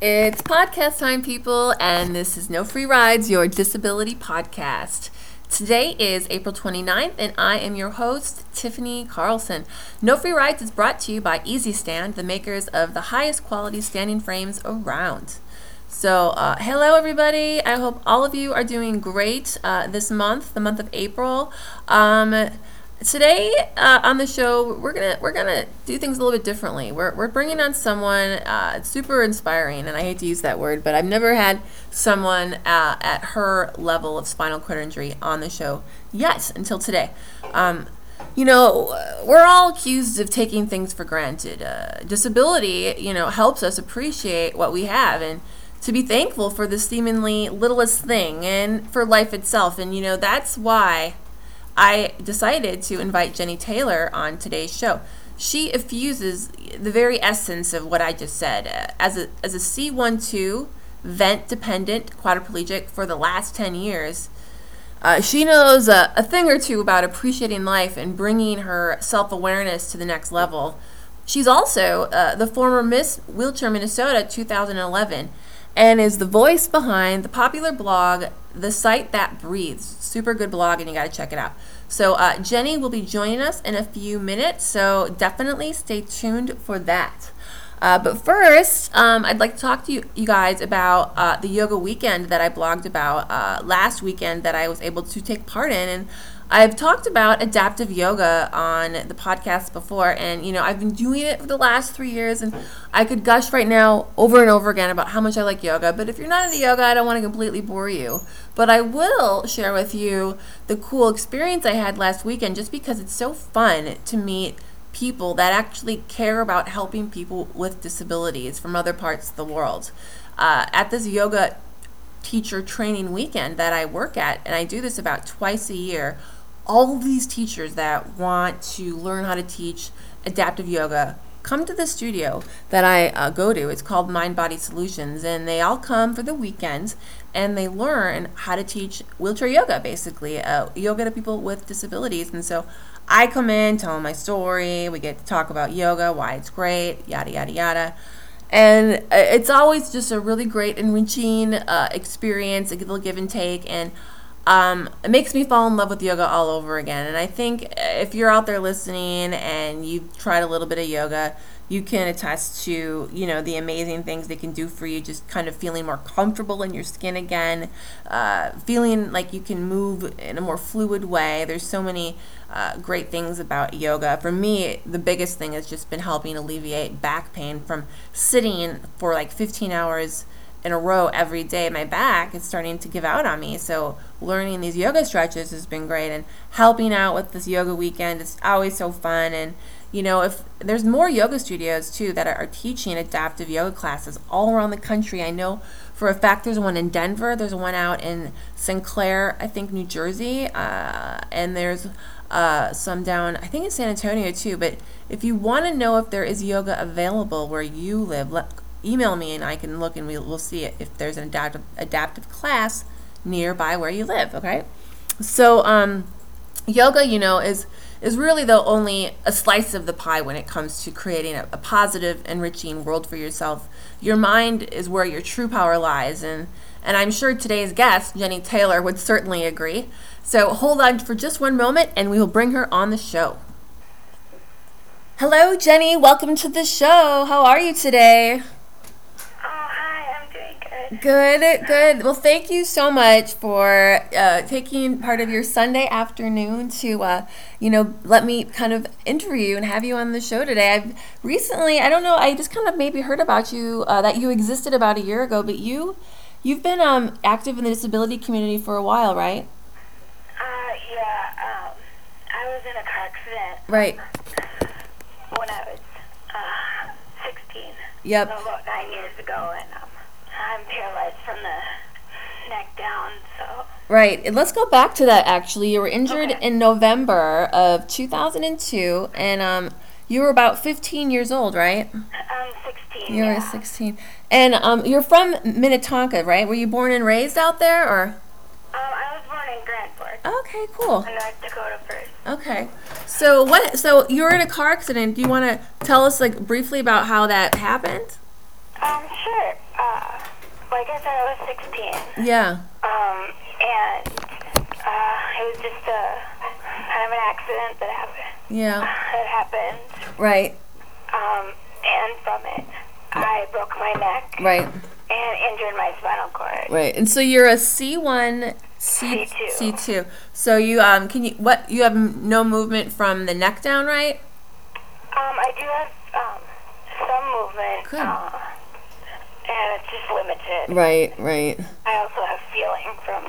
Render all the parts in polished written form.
It's podcast time, people, and this is No Free Rides, your disability podcast. Today is April 29th, and I am your host, Tiffany Carlson. No Free Rides is brought to you by Easy Stand, the makers of the highest quality standing frames around. So, hello everybody. I hope all of you are doing great this month, the month of April. Today on the show, we're gonna do things a little bit differently. We're bringing on someone super inspiring, and I hate to use that word, but I've never had someone at her level of spinal cord injury on the show yet until today. We're all accused of taking things for granted. Disability, helps us appreciate what we have and to be thankful for the seemingly littlest thing and for life itself. And that's why I decided to invite Jenny Taylor on today's show. She infuses the very essence of what I just said. As a C12 vent-dependent quadriplegic for the last 10 years, she knows a thing or two about appreciating life and bringing her self-awareness to the next level. She's also the former Miss Wheelchair Minnesota 2011 and is the voice behind the popular blog, The Sight That Breathes. Super good blog, and you got to check it out. So Jenny will be joining us in a few minutes, so definitely stay tuned for that. But first, I'd like to talk to you guys about the yoga weekend that I blogged about last weekend that I was able to take part in. And I've talked about adaptive yoga on the podcast before, and I've been doing it for the last 3 years, and I could gush right now over and over again about how much I like yoga. But if you're not into yoga, I don't want to completely bore you. But I will share with you the cool experience I had last weekend, just because it's so fun to meet people that actually care about helping people with disabilities from other parts of the world. At this yoga teacher training weekend that I work at, and I do this about twice a year, all of these teachers that want to learn how to teach adaptive yoga come to the studio that I go to. It's called Mind Body Solutions, and they all come for the weekends and they learn how to teach wheelchair yoga, basically, yoga to people with disabilities. And so I come in, tell them my story, we get to talk about yoga, why it's great, yada, yada, yada. And it's always just a really great, enriching experience, a little give and take, and it makes me fall in love with yoga all over again. And I think if you're out there listening and you've tried a little bit of yoga, you can attest to, the amazing things they can do for you, just kind of feeling more comfortable in your skin again, feeling like you can move in a more fluid way. There's so many great things about yoga. For me, the biggest thing has just been helping alleviate back pain from sitting for like 15 hours in a row every day. My back is starting to give out on me, so learning these yoga stretches has been great, and helping out with this yoga weekend is always so fun. And if there's more yoga studios too that are teaching adaptive yoga classes all around the country. I know for a fact there's one in Denver, there's one out in Sinclair, I think, New Jersey, and there's some down, I think, in San Antonio too. But if you want to know if there is yoga available where you live, email me and I can look, and we'll see if there's an adaptive class nearby where you live. Okay, so yoga, is really though only a slice of the pie when it comes to creating a positive, enriching world for yourself. Your mind is where your true power lies, and I'm sure today's guest, Jenny Taylor, would certainly agree. So hold on for just one moment, and we will bring her on the show. Hello, Jenny. Welcome to the show. How are you today? Good. Well, thank you so much for taking part of your Sunday afternoon to, let me kind of interview you and have you on the show today. I've recently, I don't know, I just kind of maybe heard about you, that you existed about a year ago, but you've been active in the disability community for a while, right? Yeah. I was in a car accident. Right. When I was 16. Yep. So about 9 years ago, and I'm paralyzed from the neck down, so. Right. And let's go back to that, actually. You were injured in November of 2002, and you were about 15 years old, right? I'm 16, You were 16. And you're from Minnetonka, right? Were you born and raised out there, or? I was born in Grand Forks. Okay, cool. In North Dakota first. Okay. So you were in a car accident. Do you want to tell us, briefly about how that happened? Sure. like I said, I was 16. Yeah. And it was just a kind of an accident that happened. Yeah. That happened. Right. And from it, I broke my neck. Right. And injured my spinal cord. Right. And so you're a C1, C2. C2. So you you have no movement from the neck down, right? I do have some movement. Good. And it's just limited. Right. I also have feeling from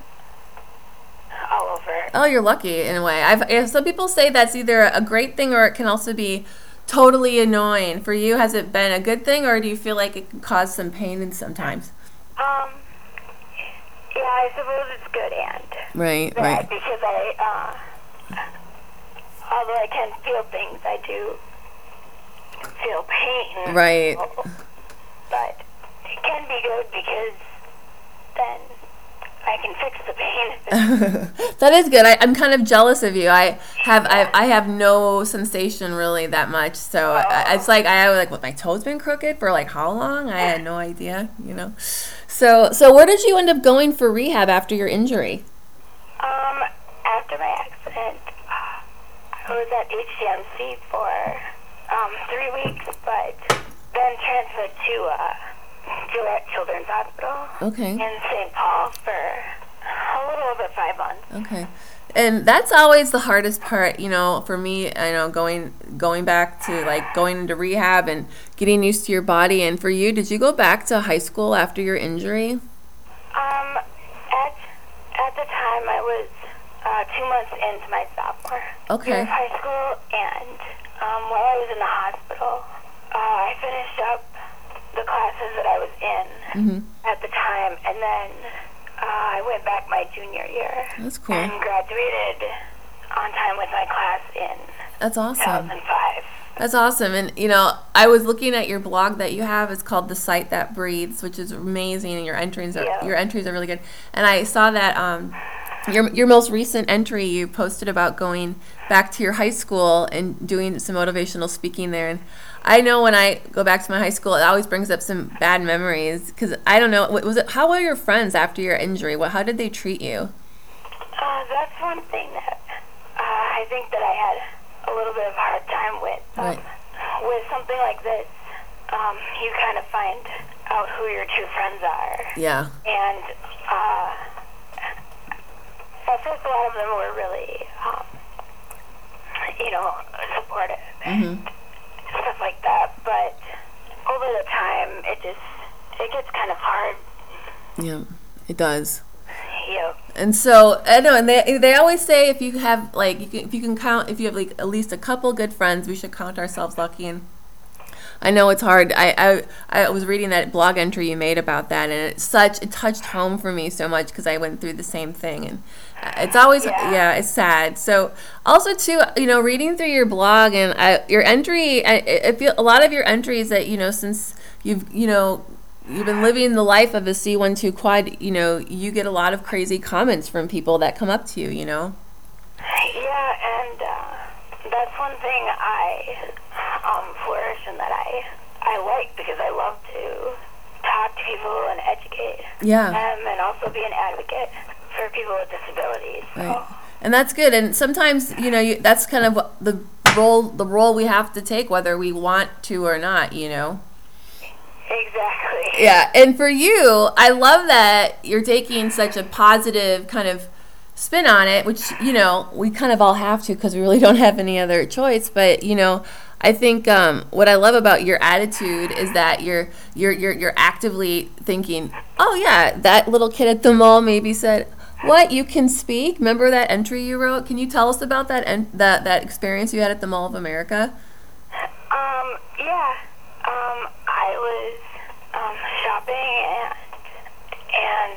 all over. Oh, you're lucky in a way. Some people say that's either a great thing or it can also be totally annoying. For you, has it been a good thing, or do you feel like it can cause some pain sometimes? Yeah, I suppose it's good and Right. because I although I can feel things, I do feel pain. Right. But it can be good because then I can fix the pain. That is good. I'm kind of jealous of you. I have no sensation really that much. So it's like I was like, what, my toe's been crooked for like how long? I had no idea. So where did you end up going for rehab after your injury? After my accident, I was at HCMC for 3 weeks, but then transferred to Gillette Children's Hospital in St. Paul for a little over 5 months. Okay. And that's always the hardest part, for me, going back to like going into rehab and getting used to your body. And for you, did you go back to high school after your injury? At the time I was 2 months into my sophomore year of high school, and while I was in the hospital, I finished up the classes that I was in at the time, and then I went back my junior year. That's cool. And graduated on time with my class in That's awesome. 2005. That's awesome. And, I was looking at your blog that you have. It's called The Sight That Breathes, which is amazing, and your entries are really good. And I saw that your most recent entry, you posted about going back to your high school and doing some motivational speaking there. And I know when I go back to my high school, it always brings up some bad memories because I don't know. How were your friends after your injury? How did they treat you? That's one thing that I think that I had a little bit of a hard time with. With something like this, you kind of find out who your true friends are. Yeah. And at first, a lot of them were really, supportive and stuff like that. But over the time, it gets kind of hard. Yeah, it does. Yep. And so I know, and they always say if you have if you have like at least a couple good friends, we should count ourselves lucky. And I know it's hard. I was reading that blog entry you made about that, and it touched home for me so much because I went through the same thing, and it's always it's sad. So also too, reading through your blog and your entry, I feel a lot of your entries that since you've been living the life of a C12 quad, you get a lot of crazy comments from people that come up to you, Yeah, and that's one thing I flourish in, that I like, because I love to talk to people and educate them, and also be an advocate for people with disabilities. Right. And that's good. And sometimes, that's kind of the role we have to take, whether we want to or not, Exactly. Yeah, and for you, I love that you're taking such a positive kind of spin on it, which, we kind of all have to because we really don't have any other choice. But, I think what I love about your attitude is that you're actively thinking, oh, yeah, that little kid at the mall maybe said, what, you can speak? Remember that entry you wrote? Can you tell us about that that experience you had at the Mall of America? Yeah. I was shopping and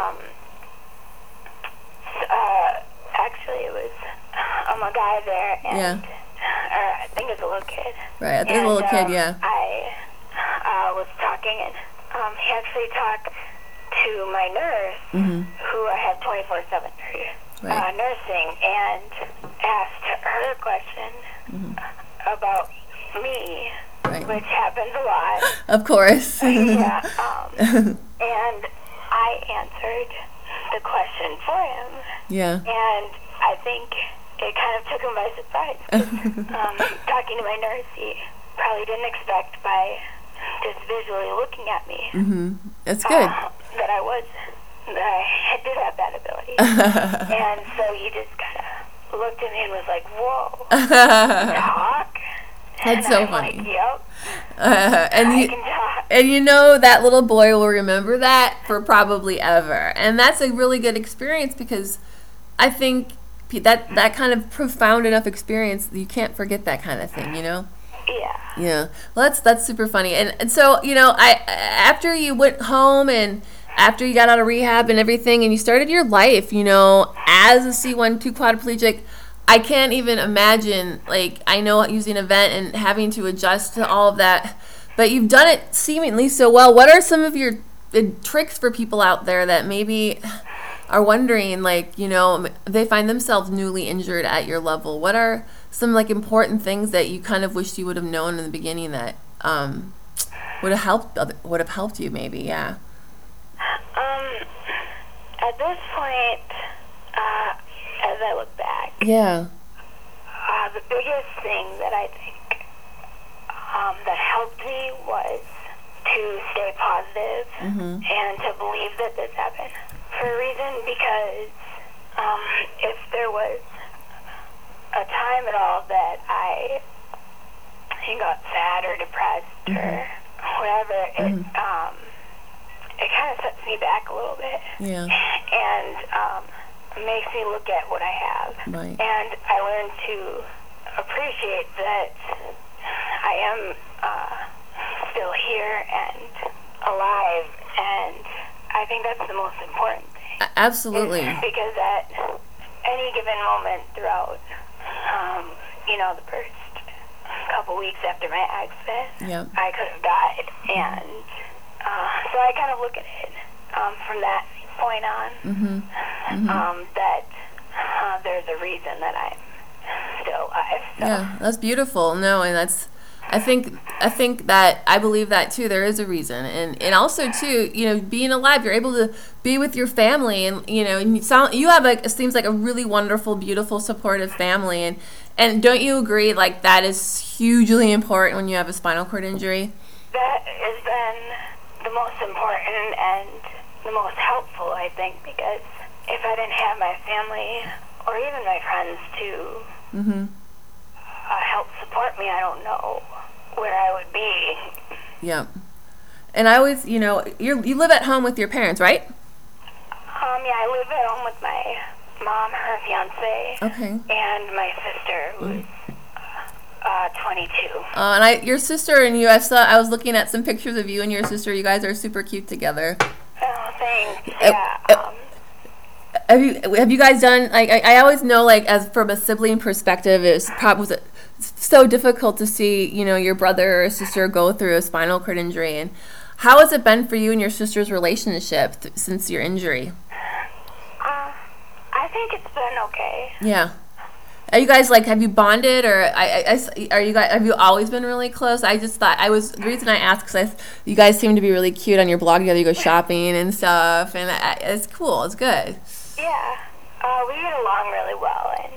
actually it was a guy there, and I think it was a little kid. Right, I think it was a little kid, yeah. I was talking, and he actually talked to my nurse, who I have 24/7 nursing, and asked her a question about me. Right. Which happens a lot. Of course. Yeah. And I answered the question for him. Yeah. And I think it kind of took him by surprise. Talking to my nurse, he probably didn't expect by just visually looking at me. Mm-hmm. That's good. That I did have that ability. And so he just kind of looked at me and was like, whoa, talk? That's so funny. Like, yep. I can talk. And you know that little boy will remember that for probably ever. And that's a really good experience because I think that kind of profound enough experience, you can't forget that kind of thing, you know? Yeah. Yeah. Well, that's super funny. And so, you know, after you went home and after you got out of rehab and everything and you started your life, you know, as a C1-2 quadriplegic, I can't even imagine, like, I know using a vent and having to adjust to all of that, but you've done it seemingly so well. What are some of your tricks for people out there that maybe are wondering, like, you know, they find themselves newly injured at your level? What are some, like, important things that you kind of wished you would have known in the beginning that would have helped you maybe? Yeah. At this point, as I look back, yeah, the biggest thing that I think that helped me was to stay positive and to believe that this happened for a reason, because if there was a time at all that I got sad or depressed or whatever, it kind of sets me back a little bit. Yeah. And makes me look at what I have. Right. And I learned to appreciate that I am still here and alive, and I think that's the most important thing. Absolutely. Because at any given moment throughout, you know, the first couple weeks after my accident, I could have died. And so I kind of look at it from that point on, that there's a reason that I'm still alive. So. Yeah, that's beautiful. No, and that's, I think that I believe that too. There is a reason, and also too, you know, being alive, you're able to be with your family, and you know, and you have it seems like a really wonderful, beautiful, supportive family, and don't you agree? Like that is hugely important when you have a spinal cord injury. That has been the most important and the most helpful, I think, because if I didn't have my family or even my friends to help support me, I don't know where I would be. Yeah. And I always, you know, you live at home with your parents, right? Yeah, I live at home with my mom, her fiance, and my sister, who's 22. And your sister and you, I was looking at some pictures of you and your sister. You guys are super cute together. Oh, thanks. Yeah. Have you guys done, like, I always know, like, as from a sibling perspective, it's probably so difficult to see, you know, your brother or sister go through a spinal cord injury. And how has it been for you and your sister's relationship since your injury? I think it's been okay. Yeah. Are you guys, like, have you bonded, or have you always been really close? I just thought, the reason I asked, because you guys seem to be really cute on your blog together. You go shopping and stuff, and it's cool. It's good. Yeah. We get along really well, and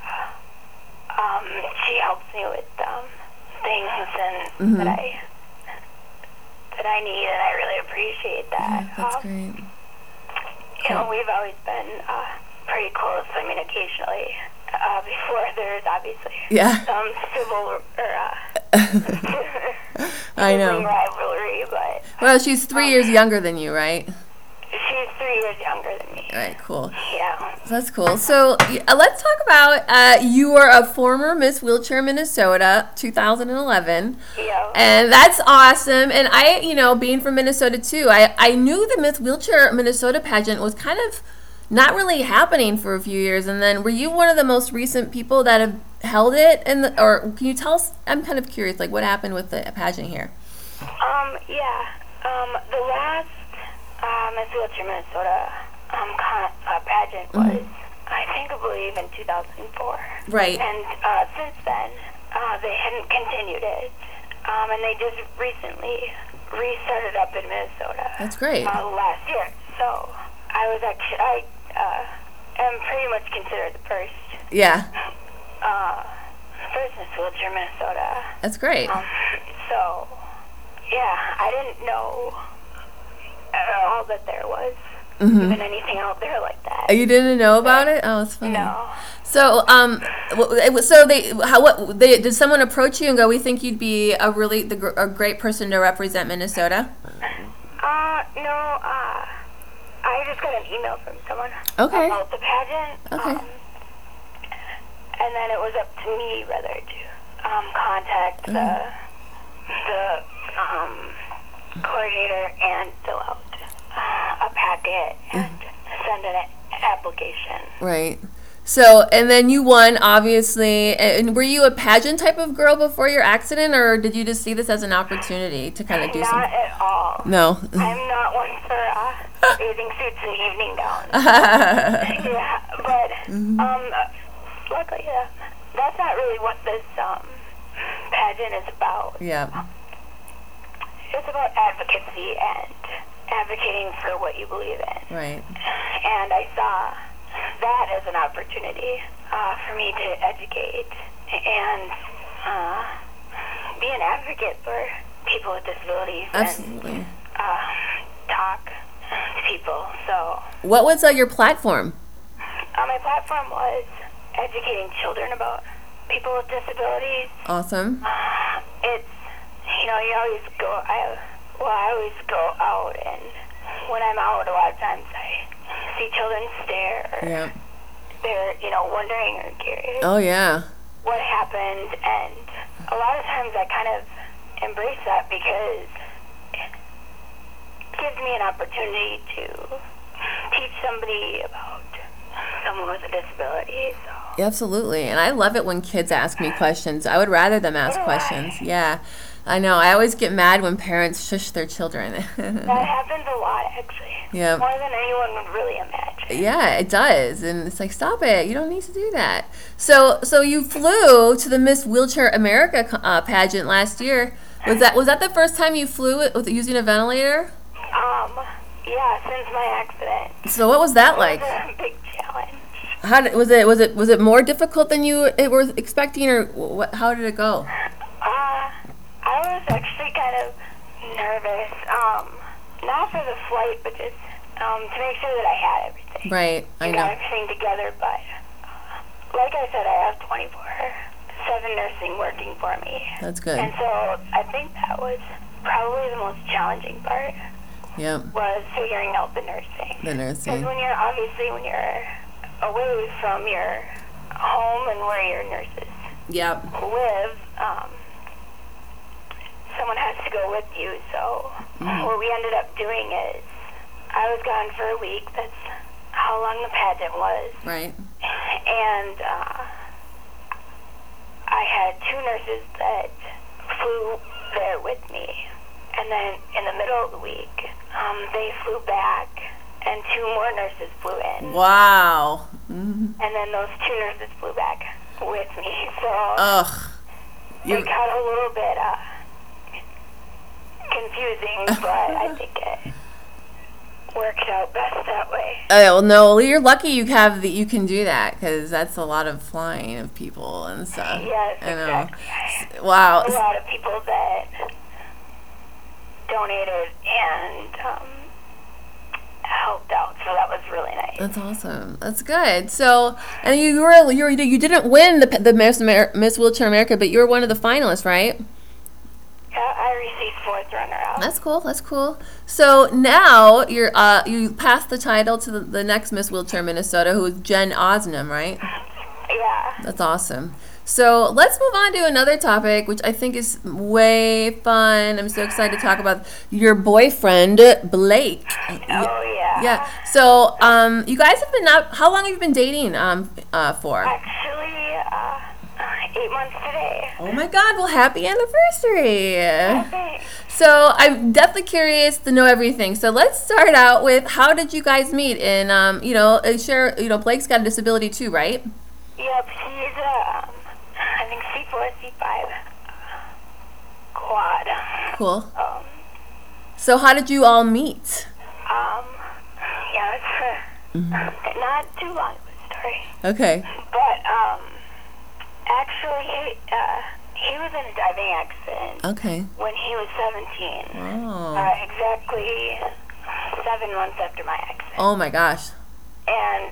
she helps me with things and that I need, and I really appreciate that. Yeah, that's great. You know, we've always been pretty close. I mean, occasionally, before there's obviously some civil I know. rivalry, but well, she's 3 years younger than you, right? She's 3 years younger than me. All right, cool. Yeah. That's cool. So let's talk about, you are a former Miss Wheelchair Minnesota, 2011. Yeah. And that's awesome. And I, you know, being from Minnesota too, I knew the Miss Wheelchair Minnesota pageant was kind of not really happening for a few years. And then were you one of the most recent people that have held it? Or can you tell us, I'm kind of curious, like what happened with the pageant here? Yeah. The last Miss Wheelchair Minnesota pageant was, I believe, in 2004. Right. And since then, they hadn't continued it. And they just recently restarted up in Minnesota. That's great. Last year. So I am pretty much considered the first. Yeah. First Miss Wheelchair Minnesota. That's great. So, yeah, I didn't know at all that there was even anything out there like that. You didn't know about it? Oh, it's funny. No. So, did someone approach you and go, "We think you'd be a great person to represent Minnesota"? No. I just got an email from someone Okay. about the pageant. Okay. And then it was up to me whether to contact the coordinator and fill out a packet and send an application. Right. So, and then you won, obviously. And were you a pageant type of girl before your accident, or did you just see this as an opportunity to kind of do something? Not at all. No. I'm not one for bathing suits and evening gowns. Yeah, but luckily, that's not really what this pageant is about. Yeah. It's about advocacy and advocating for what you believe in. Right. And I saw that as an opportunity for me to educate and be an advocate for people with disabilities. Absolutely. And talk to people. So what was your platform? my platform was educating children about people with disabilities. Awesome. It's, you always go, I always go out, and when I'm out, a lot of times I see children stare. Yeah. They're, wondering or curious. Oh, yeah. What happened, and a lot of times I kind of embrace that because it gives me an opportunity to teach somebody about someone with a disability. So. Absolutely. And I love it when kids ask me questions. I would rather them ask questions. Yeah. I know. I always get mad when parents shush their children. That happens a lot, actually. Yeah. More than anyone would really imagine. Yeah, it does. And it's like, stop it. You don't need to do that. So you flew to the Miss Wheelchair America pageant last year. Was that the first time you flew with using a ventilator? Yeah, since my accident. So what was that like? It was a big challenge. Was it more difficult than you were expecting, or how did it go? I was actually kind of nervous, not for the flight, but just to make sure that I had everything. Right, I know. Got everything together, but like I said, I have 24/7 nursing working for me. That's good. And so I think that was probably the most challenging part. Yeah. Was figuring out the nursing. The nursing. Because when you're away from your home and where your nurses live, someone has to go with you. So what we ended up doing is I was gone for a week. That's how long the pageant was. Right. And I had two nurses that flew there with me. And then in the middle of the week, they flew back, and two more nurses flew in. Wow. And then those two nurses flew back with me. So it got a little bit confusing, but I think it worked out best that way. Well, no, you're lucky you can do that, because that's a lot of flying of people and stuff. Yes, exactly. Wow. A lot of people that donated and helped out, so that was really nice. That's awesome. That's good. So, and you didn't win the Miss Wheelchair America, but you were one of the finalists, right? Yeah, I received 4th runner-up. That's cool. That's cool. So now you passed the title to the next Miss Wheelchair Minnesota, who is Jen Osnum, right? Yeah. That's awesome. So let's move on to another topic, which I think is way fun. I'm so excited to talk about your boyfriend, Blake. Oh, yeah. Yeah. So you guys have been out. How long have you been dating for? Actually, 8 months today. Oh, my God. Well, happy anniversary. Okay. So I'm definitely curious to know everything. So let's start out with, how did you guys meet? And, Blake's got a disability too, right? Yep. He's I think C4, C5 lot. Cool. So how did you all meet? Yeah, it's not too long of a story. Okay. But actually, he was in a driving accident. Okay. When he was 17. Oh. Exactly 7 months after my accident. Oh my gosh. And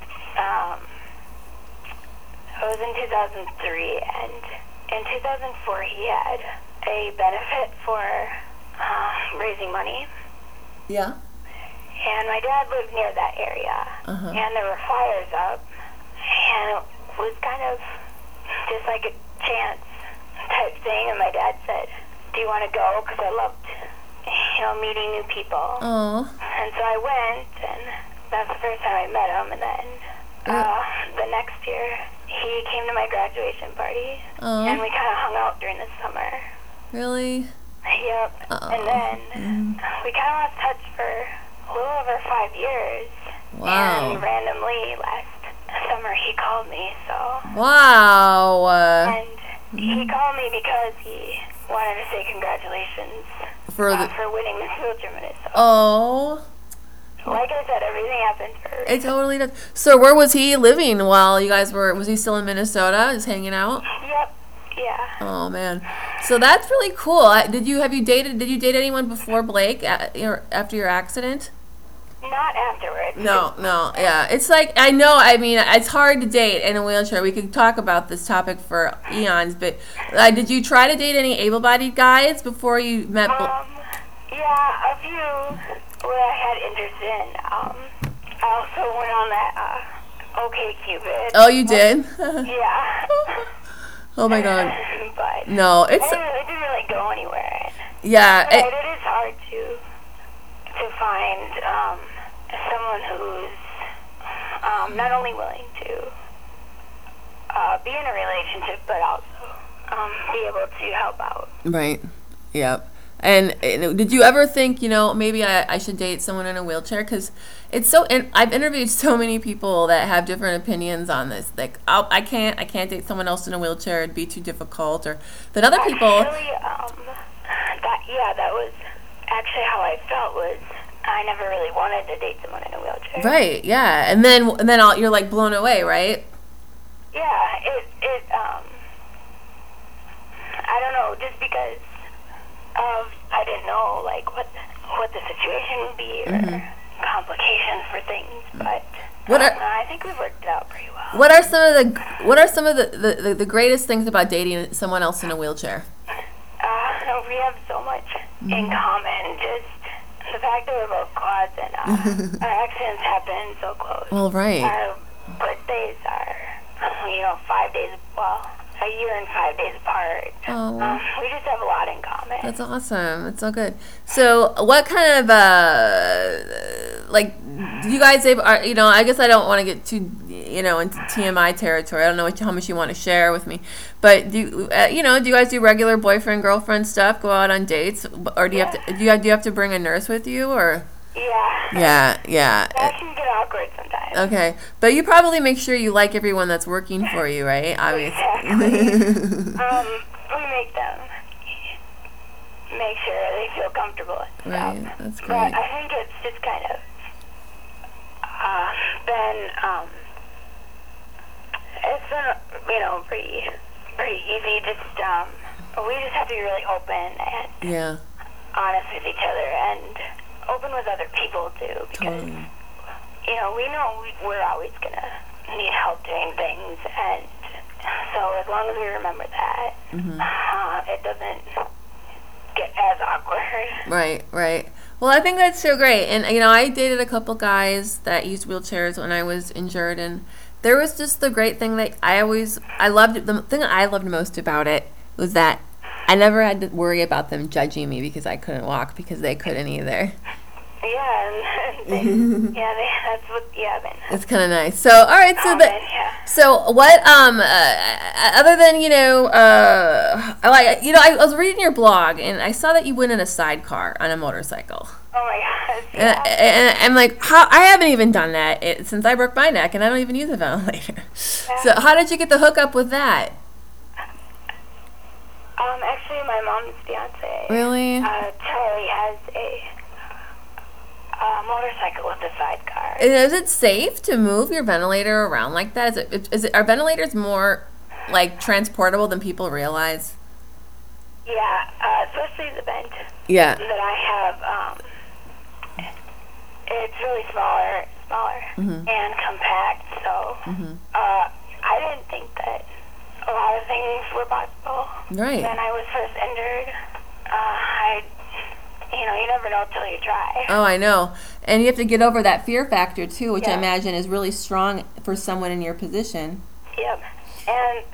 it was in 2003, and in 2004 he had a benefit for raising money. Yeah. And my dad lived near that area, and there were fires up, and it was kind of just like a chance type thing. And my dad said, "Do you want to go?" Because I loved, meeting new people. Oh. And so I went, and that's the first time I met him. And then the next year, he came to my graduation party, and we kind of hung out during the summer. Really? Yep. And then we kind of lost touch for a little over 5 years. Wow. And randomly last summer he called me, so. Wow. And he called me because he wanted to say congratulations for winning Miss Wheelchair Minnesota. Oh. Like I said, everything happened for a reason. It totally does. So where was he living while you guys was he still in Minnesota, just hanging out? Yep. Yeah. Oh man. So that's really cool. Did you date anyone before Blake after your accident? Not afterwards. No, yeah. It's like, it's hard to date in a wheelchair. We could talk about this topic for eons, but did you try to date any able-bodied guys before you met yeah, a few where I had interest in. I also went on that OkCupid. Oh, you did? Yeah. Oh my God. But no, it didn't really go anywhere. Yeah. It is hard to find someone who's not only willing to be in a relationship, but also be able to help out. Right. Yep. And did you ever think, maybe I should date someone in a wheelchair? Because it's so. And I've interviewed so many people that have different opinions on this. Like, I can't date someone else in a wheelchair; it'd be too difficult. Or that other people. Actually, that was actually how I felt. Was I never really wanted to date someone in a wheelchair. Right. Yeah. And then you're like blown away, right? Yeah. It I don't know. Just because. I didn't know what the situation would be or complications for things, but I think we've worked it out pretty well. What are some of the greatest things about dating someone else in a wheelchair? We have so much in common. Just the fact that we're both quads and our accidents happen so close. Well, right. Our birthdays are 5 days. Well. A year and 5 days apart. Oh. We just have a lot in common. That's awesome. That's so good. So, what kind of do you guys I guess I don't want to get too into TMI territory. I don't know how much you want to share with me, but do you guys do regular boyfriend girlfriend stuff? Go out on dates, or do you have to bring a nurse with you, or? Yeah. Yeah. That can get awkward sometimes. Okay. But you probably make sure you like everyone that's working for you, right? Obviously. Exactly. We make sure they feel comfortable and stuff. Right. That's great. But I think it's just kind of it's been, pretty easy. Just, we just have to be really open and honest with each other and open with other people too, because we know we're always gonna need help doing things, and so as long as we remember that, it doesn't get as awkward. Right. Well, I think that's so great. And I dated a couple guys that used wheelchairs when I was injured, and there was just the great thing that the thing I loved most about it was that I never had to worry about them judging me because I couldn't walk, because they couldn't either. It's kind of nice. So, all right. So what? Other than I was reading your blog and I saw that you went in a sidecar on a motorcycle. Oh my gosh. Yeah. And I'm like, I haven't even done that since I broke my neck, and I don't even use a ventilator. Yeah. So how did you get the hookup with that? Actually, my mom's fiance way. Really? Charlie has a motorcycle with a sidecar. Is it safe to move your ventilator around like that? Are ventilators more like transportable than people realize? Yeah, especially the vent Yeah. that I have. It's really smaller and compact. So I didn't think that a lot of things were possible. Right. When I was first injured, you never know till you try. Oh, I know. And you have to get over that fear factor too, which I Yeah. imagine is really strong for someone in your position. Yep. And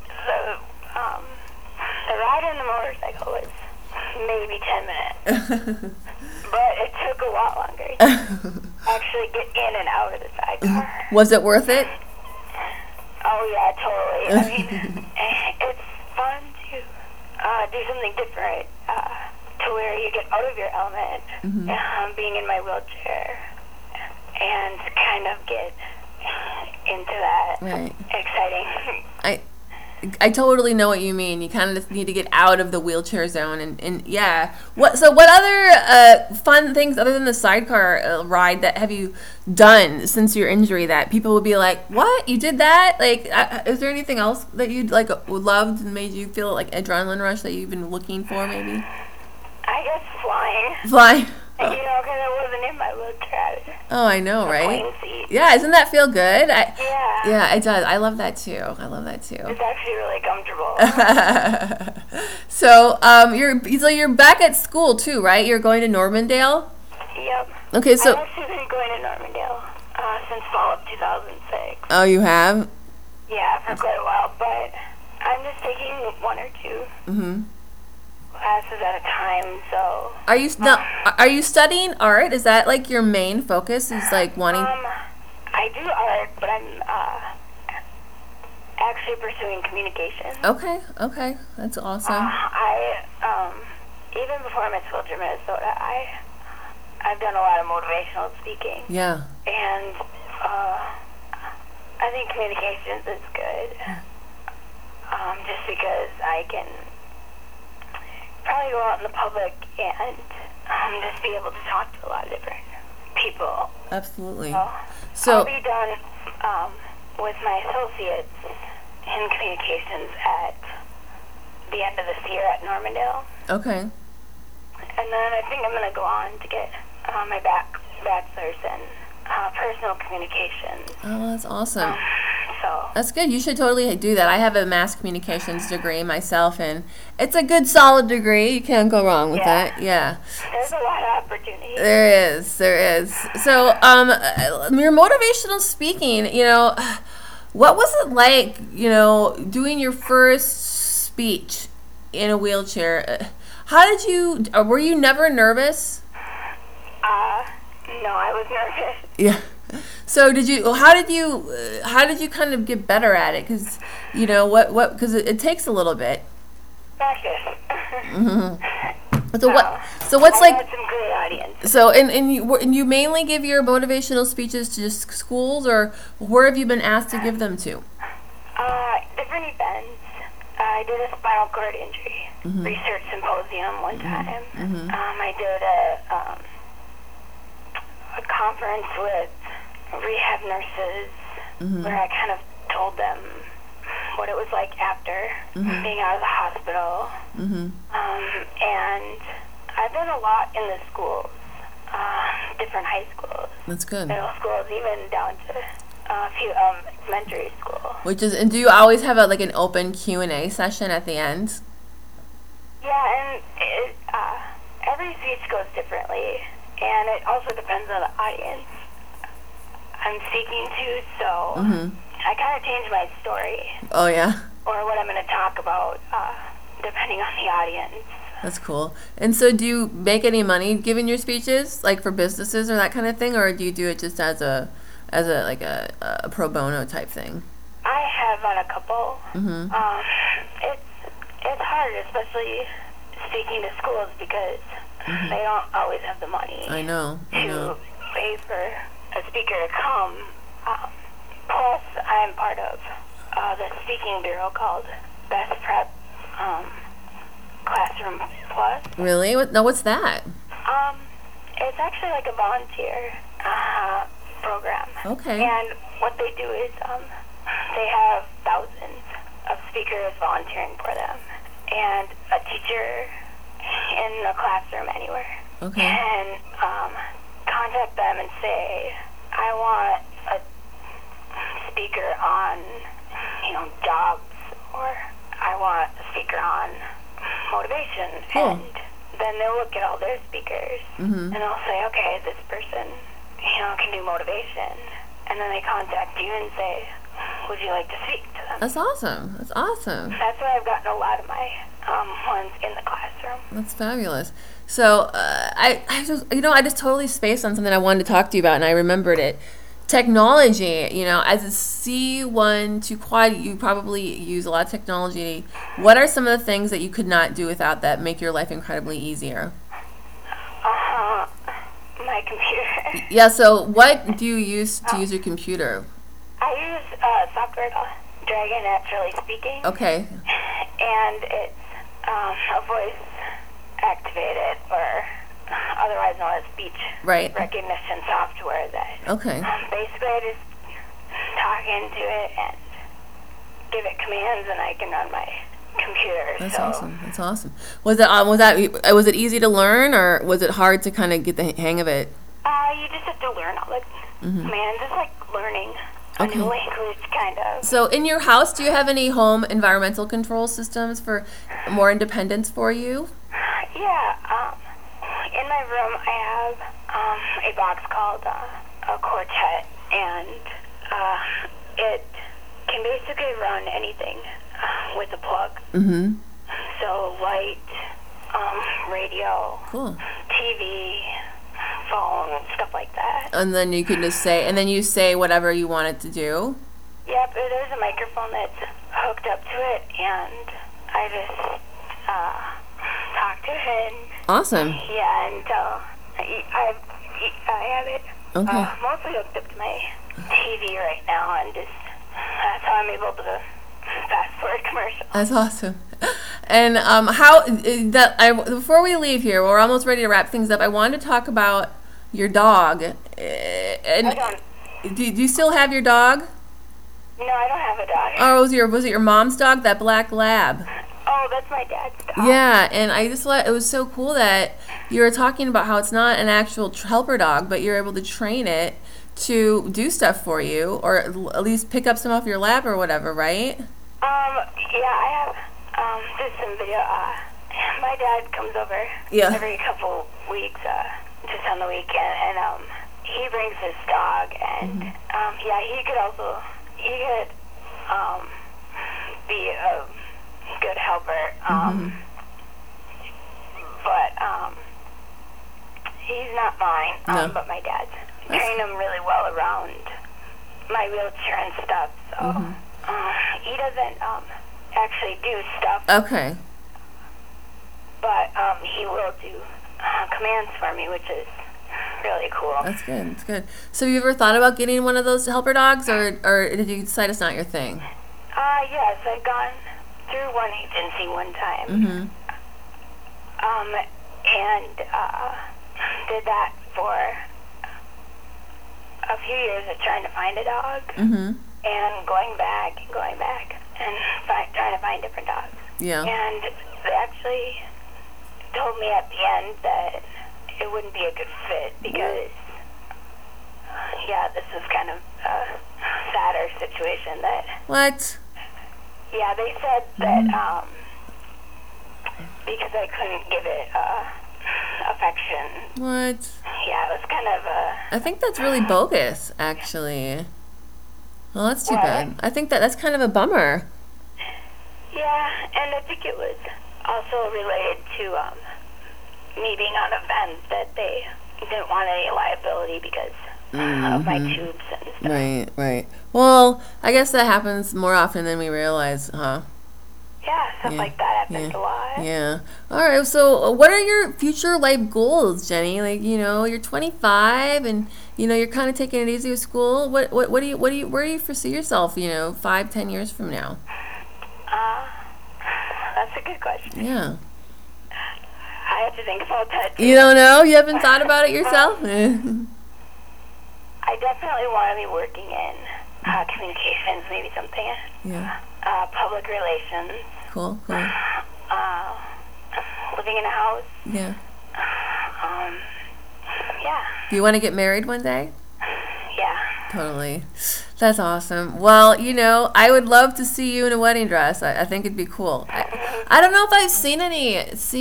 the ride on the motorcycle was maybe 10 minutes. But it took a lot longer to actually get in and out of the sidecar. Was it worth it? Oh, yeah, totally. I mean, it's fun to do something different, to where you get out of your element, being in my wheelchair, and kind of get into that exciting. I totally know what you mean. You kind of just need to get out of the wheelchair zone, and yeah. What other fun things other than the sidecar ride that have you done since your injury that people would be like, "What? You did that?" Like, is there anything else that you loved and made you feel like adrenaline rush that you've been looking for, maybe? I guess flying. Flying. Because I wasn't in my wheelchair. Oh, I know, right? Plane seat. Yeah, doesn't that feel good? Yeah. Yeah, it does. I love that too. It's actually really comfortable. So, you're back at school too, right? You're going to Normandale? Yep. Okay, so I've actually been going to Normandale since fall of 2006. Oh, you have? Yeah, for quite a while, but I'm just taking one or two classes at a time, so... Are you studying art? Is that like your main focus? Is like wanting... I do art, but I'm actually pursuing communication. Okay. That's awesome. Even before I met Soldier, Minnesota, I've done a lot of motivational speaking. Yeah. And I think communications is good. Just because I can probably go out in the public and just be able to talk to a lot of different people. Absolutely. So I'll be done with my associates in communications at the end of this year at Normandale. Okay. And then I think I'm going to go on to get my bachelor's in personal communications. Oh, that's awesome. So that's good. You should totally do that. I have a mass communications degree myself, and it's a good, solid degree. You can't go wrong with that. Yeah. There's a lot of opportunity. There is. So, your motivational speaking, what was it like, doing your first speech in a wheelchair? Were you never nervous? No, I was nervous. Yeah. So how did you kind of get better at it? Because, because it takes a little bit. Practice. So what's I had some great audience. So, and you mainly give your motivational speeches to just schools, or where have you been asked to give them to? Different events. I did a spinal cord injury research symposium one time. I did a conference with rehab nurses where I kind of told them what it was like after being out of the hospital. And I've done a lot in the schools, different high schools. That's good. Middle schools, even down to a few elementary school. And do you always have an open Q&A session at the end? Yeah, and every speech goes differently, and it also depends on the audience I'm speaking to, so I kind of change my story. Oh, yeah? Or what I'm going to talk about, depending on the audience. That's cool. And so do you make any money giving your speeches, like for businesses or that kind of thing, or do you do it just as a pro bono type thing? I have on a couple. It's hard, especially speaking to schools, because they don't always have the money. I know. To pay for a speaker to come. Plus, I'm part of the speaking bureau called Best Prep Classroom Plus. Really? What's that? It's actually like a volunteer program. Okay. And what they do is they have thousands of speakers volunteering for them, and a teacher in a classroom anywhere. Okay. And contact them and say, I want a speaker on, jobs, or I want a speaker on motivation. Cool. And then they'll look at all their speakers, and they'll say, okay, this person, can do motivation. And then they contact you and say, would you like to speak to them? That's awesome. That's awesome. That's why I've gotten a lot of my ones in the classroom. That's fabulous. So I just totally spaced on something I wanted to talk to you about, and I remembered it. Technology, as a C1 to quad, you probably use a lot of technology. What are some of the things that you could not do without that make your life incredibly easier? My computer. Yeah, so what do you use to use your computer? I use software called Dragon Naturally Speaking. Okay. And it's a voice activated, or otherwise known as speech recognition software that basically I just talk into it and give it commands, and I can run my computer. That's awesome. That's awesome. Was it easy to learn, or was it hard to kind of get the hang of it? You just have to learn all the commands. It's like learning a new language, kind of. So in your house, do you have any home environmental control systems for more independence for you? Yeah. In my room, I have a box called a Quartet, and it can basically run anything with a plug. Mm-hmm. So light, radio, TV, phone, stuff like that. And then you can just say, whatever you want it to do? Yep, there's a microphone that's hooked up to it, and I just talk to it. And, awesome. Yeah, and I have it mostly hooked up to my TV right now, and just that's how I'm able to fast forward commercials. That's awesome. And before we leave here, we're almost ready to wrap things up. I wanted to talk about your dog. Do you still have your dog? No, I don't have a dog. Oh, was it your mom's dog, that black lab? Oh, that's my dad's dog. Yeah, and I just thought it was so cool that you were talking about how it's not an actual helper dog, but you're able to train it to do stuff for you, or at least pick up some off your lap or whatever, right? Yeah, I have did some video. My dad comes over every couple weeks, just on the weekend, and he brings his dog, and he could be a good helper, but he's not mine, but my dad's. Train him really well around my wheelchair and stuff, so he doesn't actually do stuff. Okay. But he will do commands for me, which is really cool. That's good. That's good. So have you ever thought about getting one of those helper dogs, or did you decide it's not your thing? Yes, I've gone through one agency one time. And did that for a few years of trying to find a dog, and going back and trying to find different dogs. Yeah. And they actually told me at the end that it wouldn't be a good fit because, this is kind of a sadder situation that... What? Yeah, they said that because I couldn't give it affection. What? Yeah, it was kind of a... I think that's really bogus, actually. Well, that's too bad. I think that's kind of a bummer. Yeah, and I think it was also related to me being on a vent, that they didn't want any liability because of my tubes and stuff. Right. Well, I guess that happens more often than we realize, huh? Yeah, stuff like that happens a lot. Yeah. All right. So, what are your future life goals, Jenny? Like, you're 25, and you're kind of taking it easy with school. Where do you foresee yourself? 5-10 years from now? That's a good question. Yeah. I have to think about that too. You don't know? You haven't thought about it yourself? I definitely want to be working in communications, maybe something. Yeah. Public relations. Cool. Living in a house. Yeah. Yeah. Do you want to get married one day? Yeah. Totally. That's awesome. Well, I would love to see you in a wedding dress. I think it'd be cool. I don't know if I've seen any. Have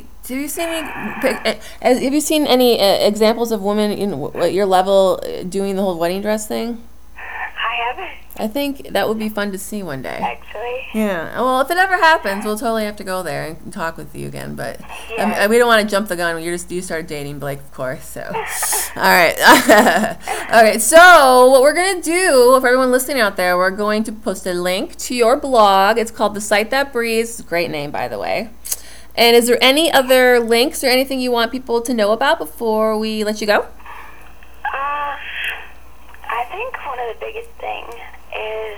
you seen any examples of women at your level doing the whole wedding dress thing? I haven't. I think that would be fun to see one day. Actually. Yeah. Well, if it ever happens, we'll totally have to go there and talk with you again. But yeah. We don't want to jump the gun. You started dating Blake, of course. So, all right. Okay. So what we're gonna do, for everyone listening out there, we're going to post a link to your blog. It's called The Sight That Breathes. Great name, by the way. And is there any other links or anything you want people to know about before we let you go? I think one of the biggest things is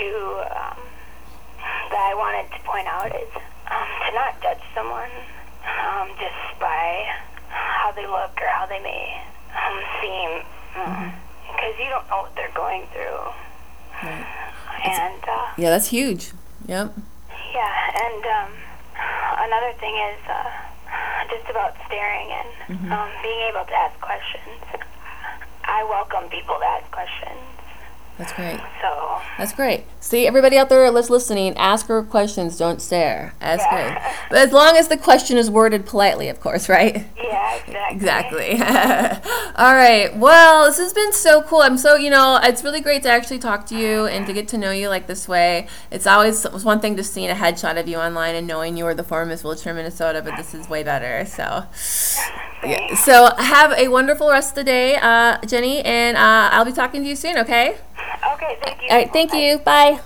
that I wanted to point out is to not judge someone just by how they look or how they may seem, because you don't know what they're going through. Right. And yeah, that's huge. Yep. Yeah, and another thing is just about staring and being able to ask questions. I welcome people to ask questions. That's great. So. That's great. See, everybody out there that's listening, ask her questions, don't stare. That's good. But as long as the question is worded politely, of course, right? Yeah, exactly. All right. Well, this has been so cool. It's really great to actually talk to you and to get to know you like this way. It's one thing just seeing a headshot of you online and knowing you were the former Miss Wilshire, Minnesota, but this is way better. So, yeah. So have a wonderful rest of the day, Jenny, and I'll be talking to you soon, okay? Okay, thank you. All right, thank you. Bye.